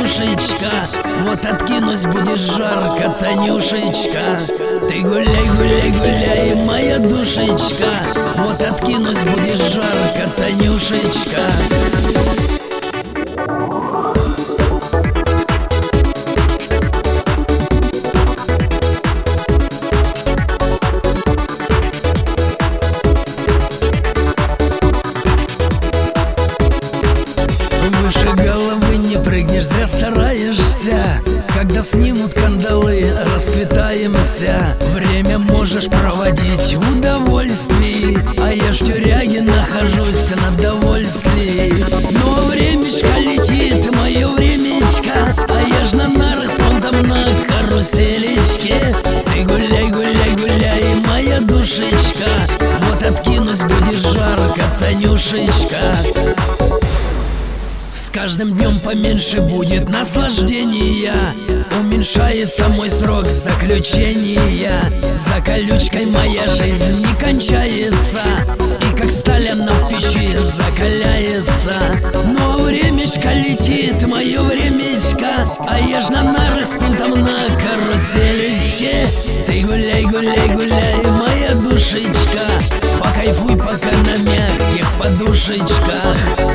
душечка. Вот откинусь, будет жарко, Танюшечка. Ты гуляй, гуляй, гуляй, моя душечка. Вот откинусь, будет жарко, Танюшечка. Выше головы не прыгнешь, зря стараешься. Когда снимут кандалы, расквитаемся. Время можешь проводить в удовольствии, а я ж в тюряге нахожусь на довольствии. Но времечко летит, мое времечко, а я ж на нарах с понтом на каруселечке. Ты гуляй, гуляй, гуляй, моя душечка. Вот откинусь, будет жарко, Танюшечка. С каждым днем поменьше будет наслаждения, уменьшается мой срок заключения. За колючкой моя жизнь не кончается, и как сталь она в печи закаляется. Но времечко летит, мое времечко, а я ж на нары с понтом на каруселечке. Ты гуляй, гуляй, гуляй, моя душечка. Покайфуй пока на мягких подушечках.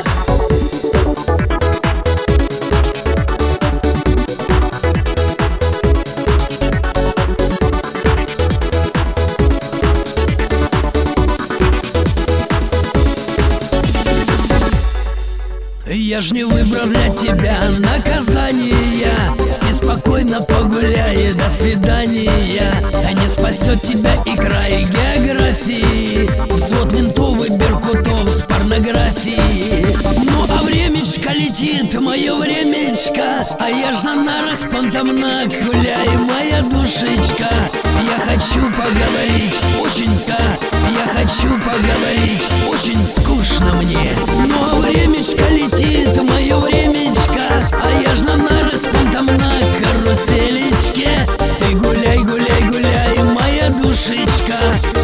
Я ж не выбрал для тебя наказания. Спи спокойно, погуляй, до свидания. А не спасет тебя и край географии, взвод ментов и беркутов с порнографией. Ну а времечко летит, мое времечко, а я ж на нарах с понтом на гуляй, моя душечка. Я хочу поговорить очень я хочу поговорить очень скучно мне. Но времечко летит, мое времечко, а я ж на нарах с понтом на каруселечке. Ты гуляй, гуляй, гуляй, моя душечка.